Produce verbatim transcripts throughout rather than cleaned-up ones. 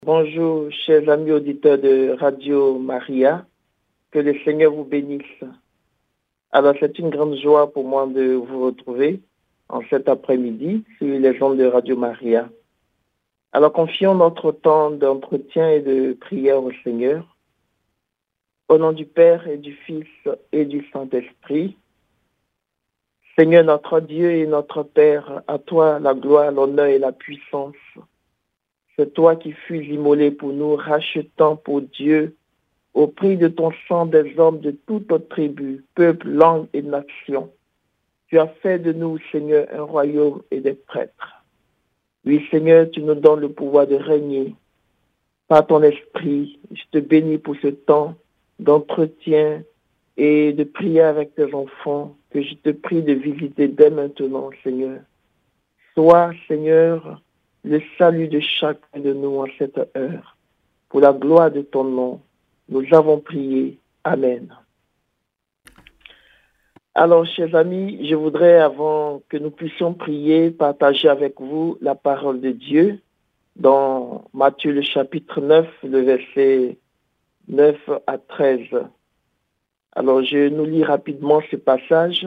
Bonjour, chers amis auditeurs de Radio Maria, que le Seigneur vous bénisse. Alors, c'est une grande joie pour moi de vous retrouver en cet après-midi sur les ondes de Radio Maria. Alors, confions notre temps d'entretien et de prière au Seigneur. Au nom du Père et du Fils et du Saint-Esprit, Seigneur notre Dieu et notre Père, à toi la gloire, l'honneur et la puissance. C'est toi qui fus immolé pour nous, rachetant pour Dieu au prix de ton sang des hommes de toute tribu, peuple, langue et nation. Tu as fait de nous, Seigneur, un royaume et des prêtres. Oui, Seigneur, tu nous donnes le pouvoir de régner par ton esprit. Je te bénis pour ce temps d'entretien et de prière avec tes enfants que je te prie de visiter dès maintenant, Seigneur. Sois, Seigneur, le salut de chacun de nous en cette heure. Pour la gloire de ton nom, nous avons prié. Amen. Alors, chers amis, je voudrais, avant que nous puissions prier, partager avec vous la parole de Dieu dans Matthieu le chapitre neuf, le verset neuf à treize. Alors, je nous lis rapidement ce passage.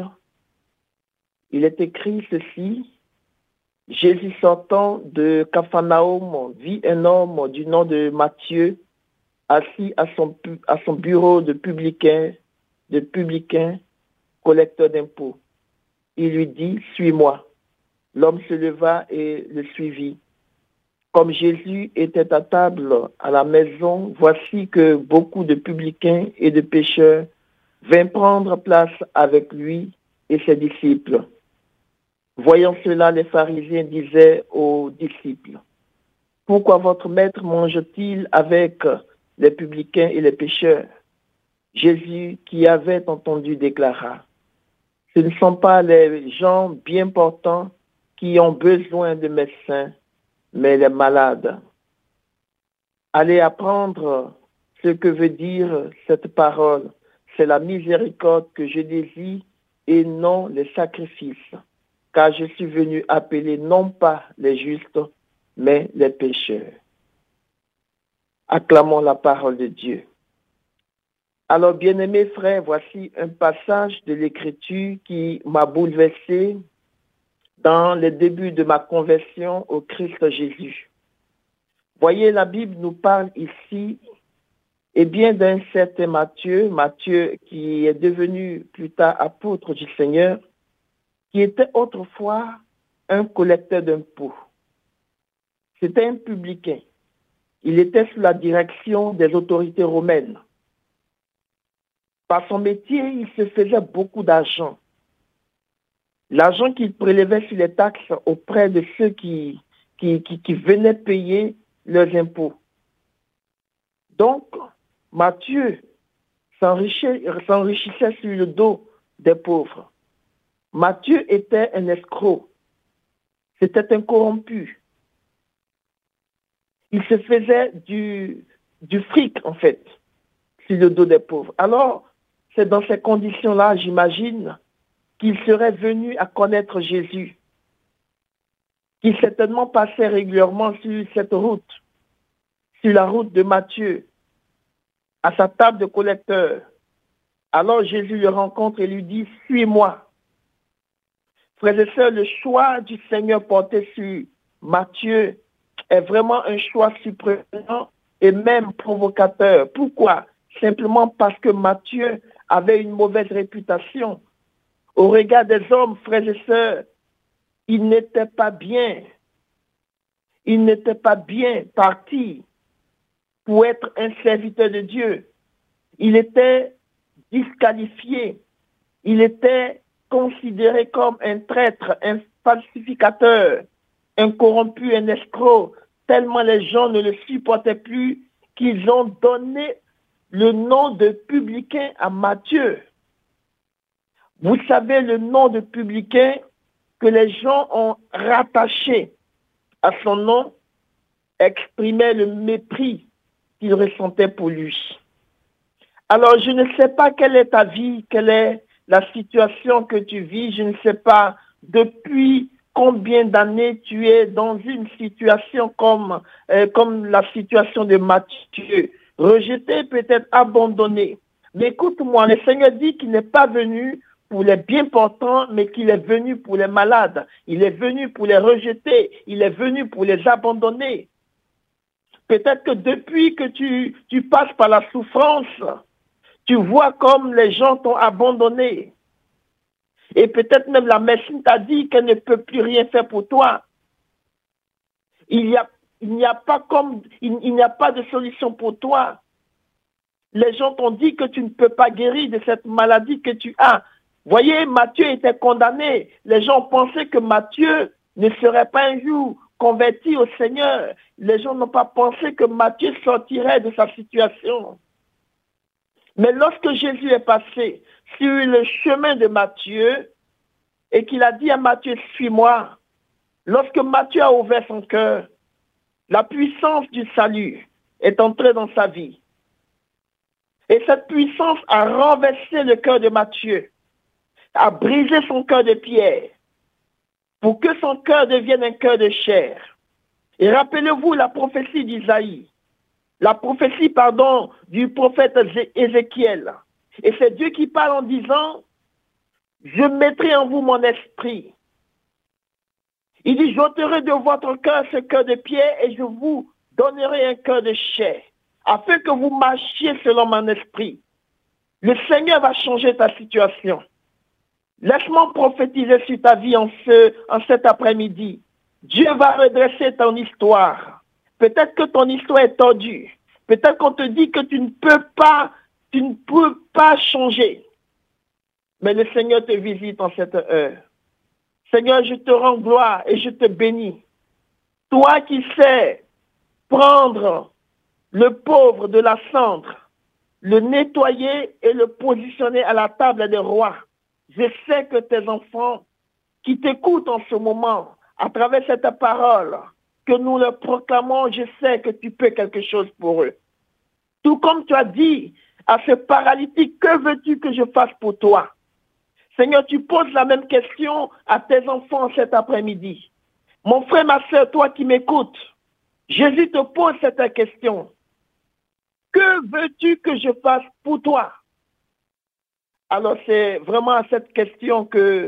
Il est écrit ceci. Jésus sortant de Capharnaüm vit un homme du nom de Matthieu assis à son, à son bureau de publicain, de publicain, collecteur d'impôts. Il lui dit, suis-moi. L'homme se leva et le suivit. Comme Jésus était à table à la maison, voici que beaucoup de publicains et de pécheurs vinrent prendre place avec lui et ses disciples. Voyant cela, les pharisiens disaient aux disciples, « Pourquoi votre maître mange-t-il avec les publicains et les pécheurs ?» Jésus, qui avait entendu, déclara, « Ce ne sont pas les gens bien portants qui ont besoin de médecins, mais les malades. » Allez apprendre ce que veut dire cette parole. C'est la miséricorde que je désire et non les sacrifices. Car je suis venu appeler non pas les justes, mais les pécheurs. Acclamons la parole de Dieu. Alors, bien-aimés frères, voici un passage de l'Écriture qui m'a bouleversé dans le début de ma conversion au Christ Jésus. Voyez, la Bible nous parle ici, et bien d'un certain Matthieu, Matthieu qui est devenu plus tard apôtre du Seigneur, qui était autrefois un collecteur d'impôts. C'était un publicain. Il était sous la direction des autorités romaines. Par son métier, il se faisait beaucoup d'argent. L'argent qu'il prélevait sur les taxes auprès de ceux qui, qui, qui, qui venaient payer leurs impôts. Donc, Matthieu s'enrichissait, s'enrichissait sur le dos des pauvres. Matthieu était un escroc. C'était un corrompu. Il se faisait du, du fric, en fait, sur le dos des pauvres. Alors, c'est dans ces conditions-là, j'imagine, qu'il serait venu à connaître Jésus, qu'il certainement passait régulièrement sur cette route, sur la route de Matthieu, à sa table de collecteur. Alors Jésus le rencontre et lui dit, « Suis-moi ». Frères et sœurs, le choix du Seigneur porté sur Matthieu est vraiment un choix surprenant et même provocateur. Pourquoi? Simplement parce que Matthieu avait une mauvaise réputation. Au regard des hommes, frères et sœurs, il n'était pas bien. Il n'était pas bien parti pour être un serviteur de Dieu. Il était disqualifié. Il était considéré comme un traître, un falsificateur, un corrompu, un escroc, tellement les gens ne le supportaient plus qu'ils ont donné le nom de publicain à Matthieu. Vous savez, le nom de publicain que les gens ont rattaché à son nom exprimait le mépris qu'ils ressentaient pour lui. Alors, je ne sais pas quelle est ta vie, quelle est la situation que tu vis, je ne sais pas depuis combien d'années tu es dans une situation comme, euh, comme la situation de Matthieu, rejeté, peut-être abandonné. Mais écoute-moi, le Seigneur dit qu'il n'est pas venu pour les bien portants, mais qu'il est venu pour les malades. Il est venu pour les rejeter. Il est venu pour les abandonner. Peut-être que depuis que tu, tu passes par la souffrance, tu vois comme les gens t'ont abandonné. Et peut-être même la médecine t'a dit qu'elle ne peut plus rien faire pour toi. Il n'y a, il n'y a pas comme, il, il n'y a pas de solution pour toi. Les gens t'ont dit que tu ne peux pas guérir de cette maladie que tu as. Voyez, Matthieu était condamné. Les gens pensaient que Matthieu ne serait pas un jour converti au Seigneur. Les gens n'ont pas pensé que Matthieu sortirait de sa situation. Mais lorsque Jésus est passé sur le chemin de Matthieu et qu'il a dit à Matthieu, suis-moi, lorsque Matthieu a ouvert son cœur, la puissance du salut est entrée dans sa vie. Et cette puissance a renversé le cœur de Matthieu, a brisé son cœur de pierre, pour que son cœur devienne un cœur de chair. Et rappelez-vous la prophétie d'Isaïe, la prophétie, pardon, du prophète Ézéchiel. Et c'est Dieu qui parle en disant, je mettrai en vous mon esprit. Il dit, j'ôterai de votre cœur ce cœur de pierre et je vous donnerai un cœur de chair, afin que vous marchiez selon mon esprit. Le Seigneur va changer ta situation. Laisse-moi prophétiser sur ta vie en, ce, en cet après-midi. Dieu va redresser ton histoire. Peut-être que ton histoire est tordue. Peut-être qu'on te dit que tu ne peux pas, tu ne peux pas changer. Mais le Seigneur te visite en cette heure. Seigneur, je te rends gloire et je te bénis. Toi qui sais prendre le pauvre de la cendre, le nettoyer et le positionner à la table des rois. Je sais que tes enfants qui t'écoutent en ce moment, à travers cette parole, que nous leur proclamons, je sais que tu peux quelque chose pour eux. Tout comme tu as dit à ce paralytique, que veux-tu que je fasse pour toi? Seigneur, tu poses la même question à tes enfants cet après-midi. Mon frère, ma soeur, toi qui m'écoutes, Jésus te pose cette question. Que veux-tu que je fasse pour toi? Alors c'est vraiment à cette question que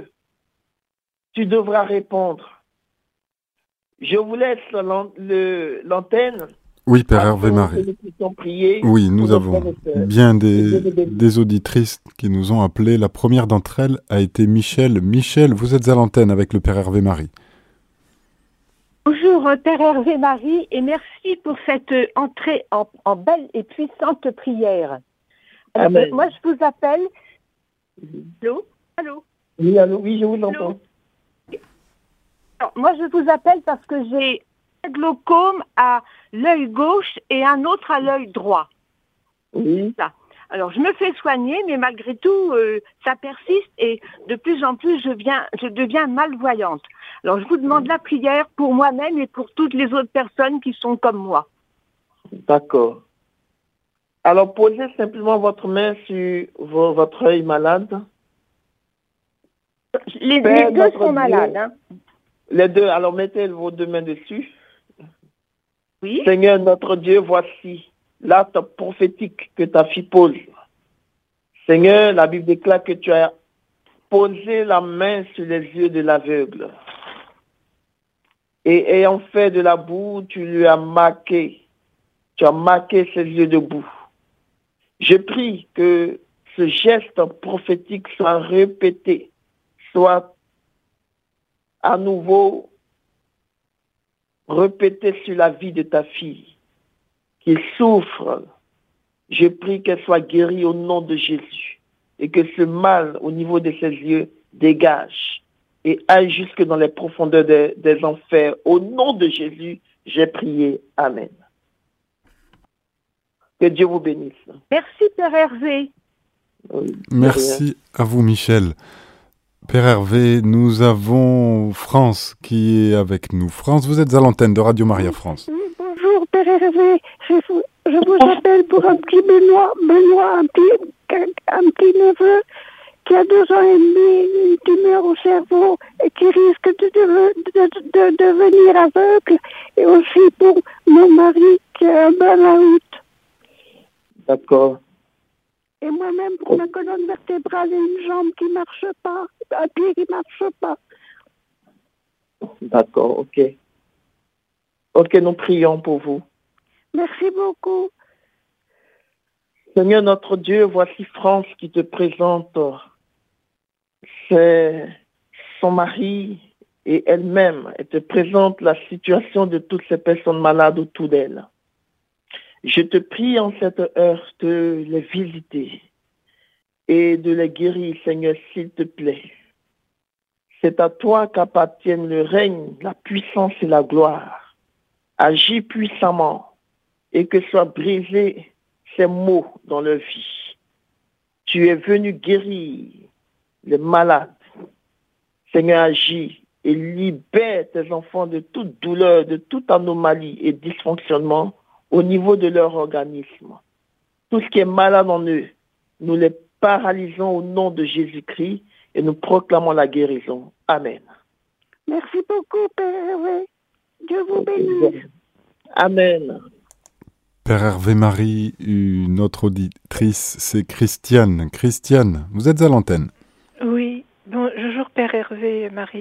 tu devras répondre. Je vous laisse l'antenne. Oui, Père Hervé Marie. Oui, nous avons bien des, des auditrices qui nous ont appelés. La première d'entre elles a été Michel. Michel, vous êtes à l'antenne avec le Père Hervé Marie. Bonjour, Père Hervé Marie, et merci pour cette entrée en, en belle et puissante prière. Alors, euh, moi, je vous appelle... Allô? Allô? Oui, allô, oui, je vous entends. Alors, moi, je vous appelle parce que j'ai un glaucome à l'œil gauche et un autre à l'œil droit. Oui. Ça. Alors, je me fais soigner, mais malgré tout, euh, ça persiste et de plus en plus, je, viens, je deviens malvoyante. Alors, je vous demande la prière pour moi-même et pour toutes les autres personnes qui sont comme moi. D'accord. Alors, posez simplement votre main sur vo- votre œil malade. Les, les deux sont Dieu, malades. Hein. Les deux. Alors, mettez vos deux mains dessus. Oui. Seigneur, notre Dieu, voici l'acte prophétique que ta fille pose. Seigneur, la Bible déclare que tu as posé la main sur les yeux de l'aveugle. Et ayant fait de la boue, tu lui as marqué. Tu as marqué ses yeux de boue. Je prie que ce geste prophétique soit répété, soit à nouveau répété sur la vie de ta fille, qu'il souffre. Je prie qu'elle soit guérie au nom de Jésus et que ce mal au niveau de ses yeux dégage et aille jusque dans les profondeurs des, des enfers. Au nom de Jésus, j'ai prié. Amen. Que Dieu vous bénisse. Merci, Père Hervé. Oui, merci à vous, Michel. Père Hervé, nous avons France qui est avec nous. France, vous êtes à l'antenne de Radio Maria France. Bonjour, Père Hervé. Je vous, je vous appelle pour un petit Benoît, Benoît un petit, un petit neveu qui a deux ans et demi, une tumeur au cerveau et qui risque de, de, de, de devenir aveugle, et aussi pour mon mari qui a un burn-out. D'accord. Et moi-même pour ma colonne vertébrale et une jambe qui ne marche pas, un pied qui ne marche pas. D'accord, ok. Ok, nous prions pour vous. Merci beaucoup. Seigneur notre Dieu, voici France qui te présente. C'est son mari et elle-même. Elle te présente la situation de toutes ces personnes malades autour d'elle. Je te prie en cette heure de les visiter et de les guérir, Seigneur, s'il te plaît. C'est à toi qu'appartiennent le règne, la puissance et la gloire. Agis puissamment et que soient brisés ces maux dans leur vie. Tu es venu guérir les malades. Seigneur, agis et libère tes enfants de toute douleur, de toute anomalie et dysfonctionnement au niveau de leur organisme. Tout ce qui est malade en eux, nous les paralysons au nom de Jésus-Christ et nous proclamons la guérison. Amen. Merci beaucoup, Père Hervé. Dieu vous bénisse. Amen. Père Hervé Marie, une autre auditrice, c'est Christiane. Christiane, vous êtes à l'antenne. Oui, bonjour Père Hervé Marie.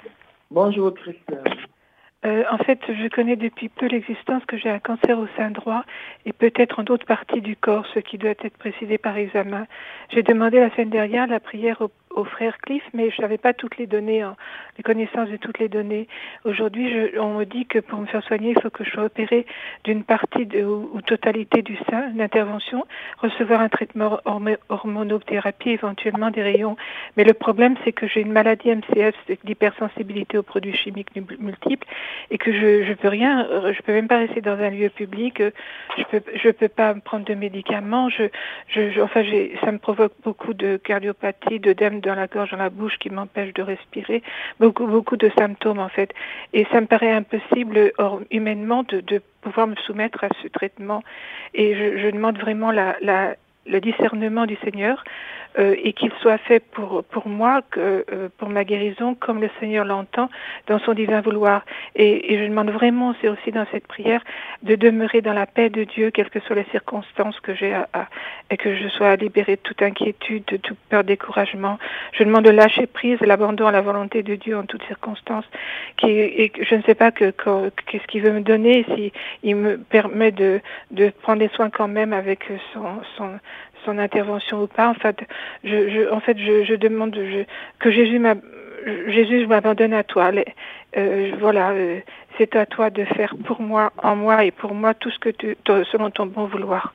Bonjour Christiane. Euh, en fait, je connais depuis peu l'existence que j'ai un cancer au sein droit et peut-être en d'autres parties du corps, ce qui doit être précisé par examen. J'ai demandé la semaine dernière la prière au, au frère Cliff, mais je n'avais pas toutes les données, hein, les connaissances de toutes les données. Aujourd'hui, je, on me dit que pour me faire soigner, il faut que je sois opérée d'une partie de, ou, ou totalité du sein, une intervention, recevoir un traitement horm- hormonothérapie, éventuellement des rayons. Mais le problème, c'est que j'ai une maladie M C F, c'est l'hypersensibilité aux produits chimiques multiples, et que je je peux rien, je peux même pas rester dans un lieu public, je peux je peux pas prendre de médicaments, je je, je enfin j'ai ça me provoque beaucoup de cardiopathie, d'œdème dans la gorge, dans la bouche qui m'empêche de respirer, beaucoup beaucoup de symptômes en fait, et ça me paraît impossible or, humainement de de pouvoir me soumettre à ce traitement, et je, je demande vraiment la la le discernement du Seigneur, euh, et qu'il soit fait pour pour moi, que, euh, pour ma guérison, comme le Seigneur l'entend dans son divin vouloir. Et, et je demande vraiment, c'est aussi dans cette prière, de demeurer dans la paix de Dieu, quelles que soient les circonstances que j'ai à, à et que je sois libérée de toute inquiétude, de toute peur, découragement. Je demande de lâcher prise, l'abandon à la volonté de Dieu en toutes circonstances. Qui, et je ne sais pas que, que qu'est-ce qu'il veut me donner, si il me permet de de prendre des soins quand même avec son son son intervention ou pas. En fait, je, je en fait, je, je demande je, que Jésus m'a Jésus, je m'abandonne à toi. Les, euh, voilà, euh, c'est à toi de faire pour moi, en moi et pour moi tout ce que tu, t- selon ton bon vouloir.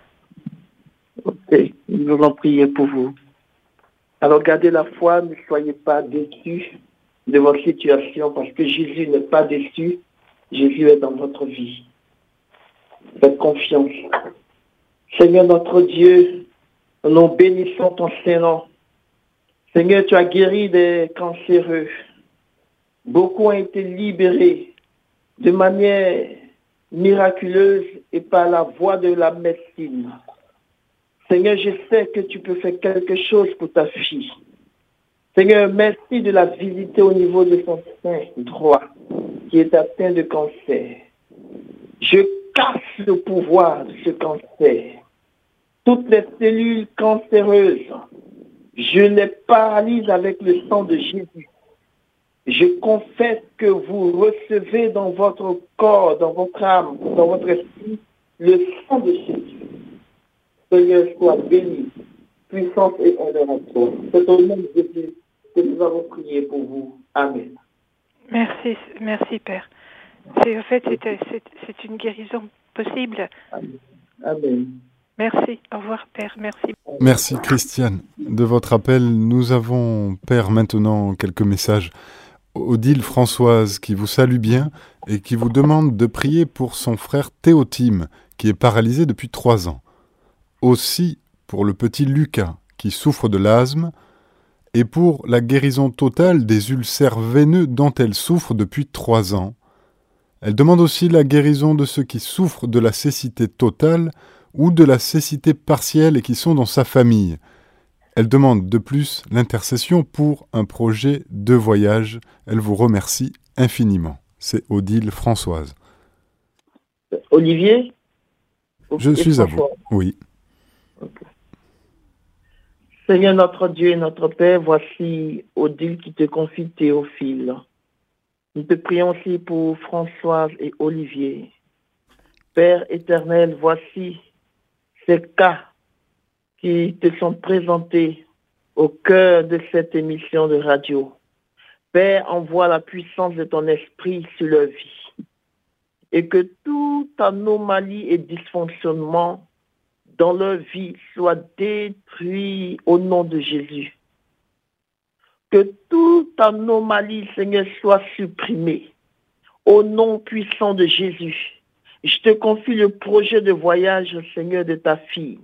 Ok, nous allons prier pour vous. Alors gardez la foi, ne soyez pas déçus de votre situation parce que Jésus n'est pas déçu. Jésus est dans votre vie. Faites confiance. Seigneur notre Dieu, nous bénissons ton Saint-Nom. Seigneur, tu as guéri des cancéreux. Beaucoup ont été libérés de manière miraculeuse et par la voie de la médecine. Seigneur, je sais que tu peux faire quelque chose pour ta fille. Seigneur, merci de la visiter au niveau de son sein droit qui est atteint de cancer. Je casse le pouvoir de ce cancer. Toutes les cellules cancéreuses, je les paralyse avec le sang de Jésus. Je confesse que vous recevez dans votre corps, dans votre âme, dans votre esprit, le sang de Jésus. Seigneur, sois béni, puissance et honneur à toi. C'est au nom de Jésus que nous avons prié pour vous. Amen. Merci, merci Père. C'est, en fait, c'est, c'est, c'est une guérison possible. Amen. Amen. Merci. Au revoir, Père. Merci. Merci, Christiane, de votre appel. Nous avons, Père, maintenant quelques messages. Odile Françoise, qui vous salue bien et qui vous demande de prier pour son frère Théotime, qui est paralysé depuis trois ans. Aussi pour le petit Lucas, qui souffre de l'asthme, et pour la guérison totale des ulcères veineux dont elle souffre depuis trois ans. Elle demande aussi la guérison de ceux qui souffrent de la cécité totale ou de la cécité partielle et qui sont dans sa famille. Elle demande de plus l'intercession pour un projet de voyage. Elle vous remercie infiniment. C'est Odile Françoise. Olivier? Je Et suis à vous. François. Oui. Okay. Seigneur notre Dieu et notre Père, voici Odile qui te confie Théophile. Nous te prions aussi pour Françoise et Olivier. Père éternel, voici ces cas qui te sont présentés au cœur de cette émission de radio. Père, envoie la puissance de ton esprit sur leur vie et que toute anomalie et dysfonctionnement dans leur vie soit détruit au nom de Jésus. Que toute anomalie, Seigneur, soit supprimée au nom puissant de Jésus. Je te confie le projet de voyage, Seigneur, de ta fille.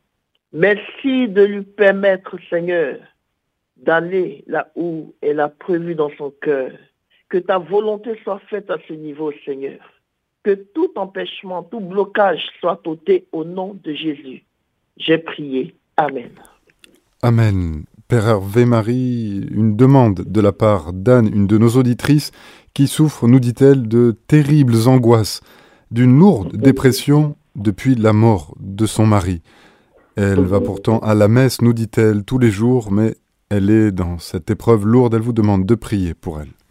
Merci de lui permettre, Seigneur, d'aller là où elle a prévu dans son cœur. Que ta volonté soit faite à ce niveau, Seigneur. Que tout empêchement, tout blocage soit ôté au nom de Jésus. J'ai prié. Amen. Amen. Père Hervé Marie, une demande de la part d'Anne, une de nos auditrices, qui souffre, nous dit-elle, de terribles angoisses, d'une lourde dépression depuis la mort de son mari. Elle va pourtant à la messe, nous dit-elle, tous les jours, mais elle est dans cette épreuve lourde. Elle vous demande de prier pour elle.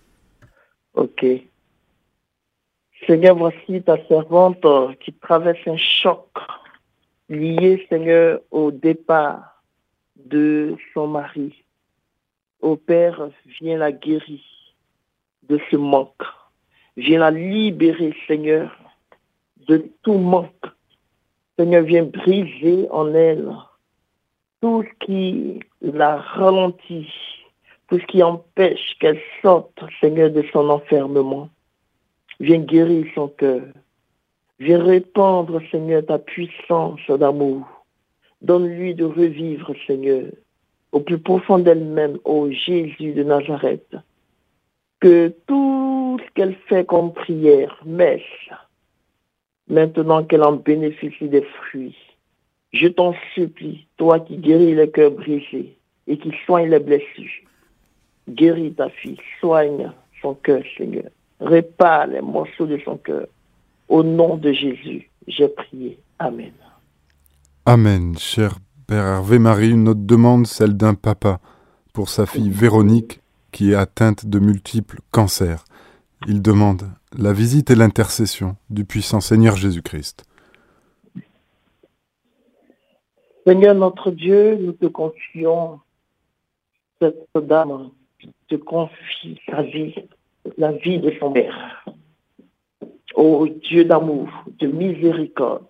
Ok. Seigneur, voici ta servante qui traverse un choc lié, Seigneur, au départ de son mari. Ô Père, viens la guérir de ce manque. Viens la libérer, Seigneur, de tout manque. Seigneur, viens briser en elle tout ce qui la ralentit, tout ce qui empêche qu'elle sorte, Seigneur, de son enfermement. Viens guérir son cœur. Viens répandre, Seigneur, ta puissance d'amour. Donne-lui de revivre, Seigneur, au plus profond d'elle-même, ô Jésus de Nazareth. Que tout ce qu'elle fait comme prière, messe, maintenant qu'elle en bénéficie des fruits, je t'en supplie, toi qui guéris les cœurs brisés et qui soigne les blessures, guéris ta fille, soigne son cœur, Seigneur. Répare les morceaux de son cœur. Au nom de Jésus, j'ai prié. Amen. Amen, cher Père Hervé Marie. Une autre demande, celle d'un papa pour sa fille Véronique qui est atteinte de multiples cancers. Il demande la visite et l'intercession du puissant Seigneur Jésus-Christ. Seigneur notre Dieu, nous te confions cette dame qui te confie sa vie, la vie de son père. Ô Dieu d'amour, de miséricorde,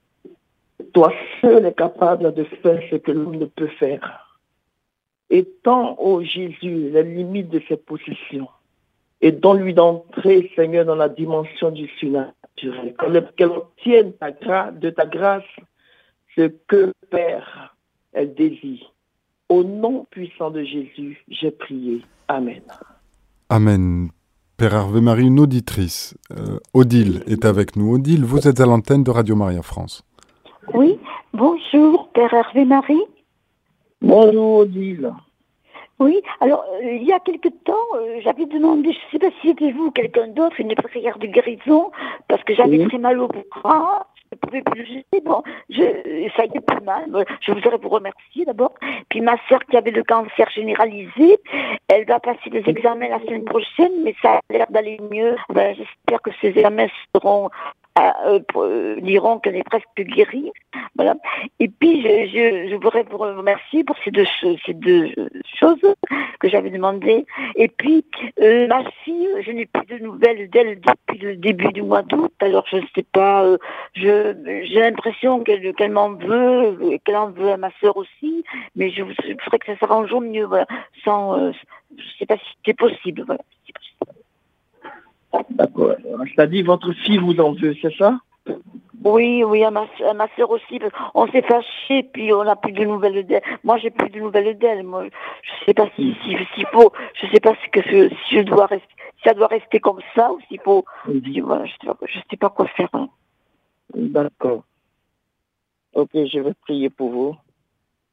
toi seul est capable de faire ce que l'homme ne peut faire. Étends, ô Jésus, les limites de ses possessions et donne-lui d'entrer, Seigneur, dans la dimension du surnaturel. Qu'elle obtienne ta grâce, de ta grâce ce que, Père, elle désire. Au nom puissant de Jésus, j'ai prié. Amen. Amen. Père Hervé Marie, une auditrice, euh, Odile, est avec nous. Odile, vous êtes à l'antenne de Radio Maria France. Oui, bonjour, Père Hervé Marie. Bonjour, Odile. Oui, alors, euh, il y a quelque temps, euh, j'avais demandé, je ne sais pas si c'était vous ou quelqu'un d'autre, une prière de guérison, parce que j'avais oui. très mal au bras. Je ne pouvais plus le jeter. Bon, je, ça y est plus mal. Je voudrais vous remercier d'abord. Puis ma sœur qui avait le cancer généralisé, elle va passer des examens la semaine prochaine, mais ça a l'air d'aller mieux. Ben, j'espère que ces examens seront, euh, euh, diront qu'elle est presque guérie. Voilà. Et puis je, je, je voudrais vous remercier pour ces deux, ces deux choses que j'avais demandées. Et puis euh, ma fille, je n'ai plus de nouvelles d'elle depuis le début du mois d'août. Alors je ne sais pas. Euh, je J'ai l'impression qu'elle, qu'elle m'en veut, qu'elle en veut à ma sœur aussi, mais je voudrais que ça s'arrange au mieux, voilà, sans, euh, je ne sais pas si c'est possible, voilà. Si possible. D'accord. C'est-à-dire votre fille vous en veut, c'est ça? Oui, oui, à ma, à ma sœur aussi. On s'est fâchés, puis on n'a plus de nouvelles d'elle. Moi, j'ai plus de nouvelles d'elle. Moi, je ne sais pas si, si, s'il faut, je sais pas si, que je, si je dois rester, si ça doit rester comme ça ou s'il faut. Si, voilà, je ne sais, sais pas quoi faire. Hein. D'accord. Ok, je vais prier pour vous.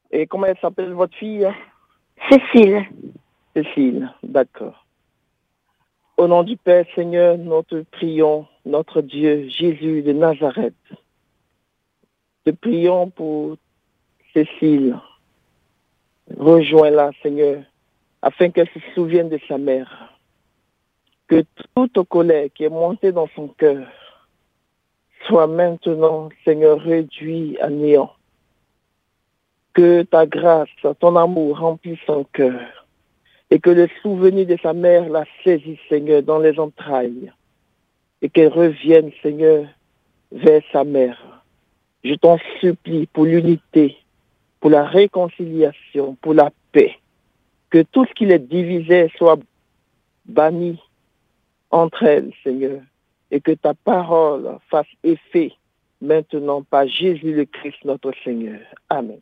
Et comment elle s'appelle, votre fille? Cécile. Cécile, d'accord. Au nom du Père, Seigneur, nous te prions, notre Dieu, Jésus de Nazareth. Te prions pour Cécile. Rejoins-la, Seigneur, afin qu'elle se souvienne de sa mère. Que toute colère qui est montée dans son cœur soit maintenant, Seigneur, réduite à néant. Que ta grâce, ton amour remplisse son cœur. Et que le souvenir de sa mère la saisisse, Seigneur, dans les entrailles. Et qu'elle revienne, Seigneur, vers sa mère. Je t'en supplie pour l'unité, pour la réconciliation, pour la paix. Que tout ce qui les divisait soit banni entre elles, Seigneur. Et que ta parole fasse effet maintenant par Jésus le Christ, notre Seigneur. Amen.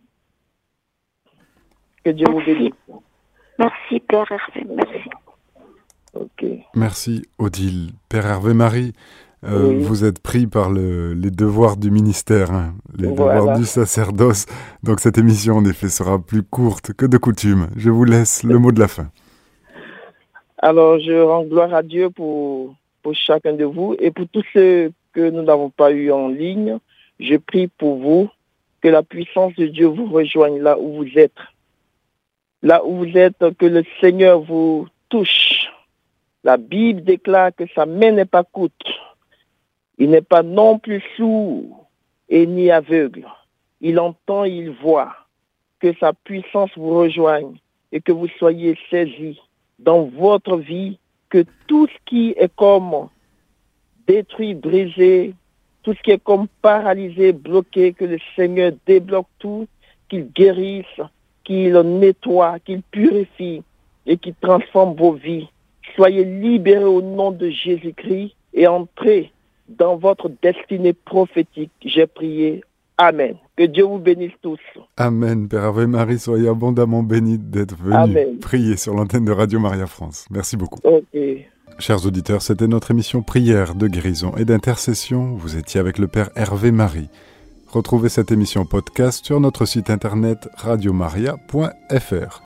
Que Dieu Merci. vous bénisse. Merci, Père Hervé, merci. Ok. Merci Odile. Père Hervé Marie, euh, Oui. vous êtes pris par le, les devoirs du ministère, hein, les Voilà. devoirs du sacerdoce. Donc cette émission, en effet, sera plus courte que de coutume. Je vous laisse le mot de la fin. Alors, je rends gloire à Dieu pour, pour chacun de vous et pour tous ceux que nous n'avons pas eu en ligne. Je prie pour vous, que la puissance de Dieu vous rejoigne là où vous êtes. Là où vous êtes, que le Seigneur vous touche. La Bible déclare que sa main n'est pas courte. Il n'est pas non plus sourd et ni aveugle. Il entend, il voit. Que sa puissance vous rejoigne et que vous soyez saisis dans votre vie, que tout ce qui est comme détruit, brisé, tout ce qui est comme paralysé, bloqué, que le Seigneur débloque tout, qu'il guérisse, qu'il nettoie, qu'il purifie et qu'il transforme vos vies. Soyez libérés au nom de Jésus-Christ et entrez dans votre destinée prophétique. J'ai prié. Amen. Que Dieu vous bénisse tous. Amen. Père Hervé Marie, soyez abondamment bénis d'être venu Amen. prier sur l'antenne de Radio Maria France. Merci beaucoup. Ok. Chers auditeurs, c'était notre émission Prière de guérison et d'intercession. Vous étiez avec le Père Hervé Marie. Retrouvez cette émission podcast sur notre site internet radiomaria point f r.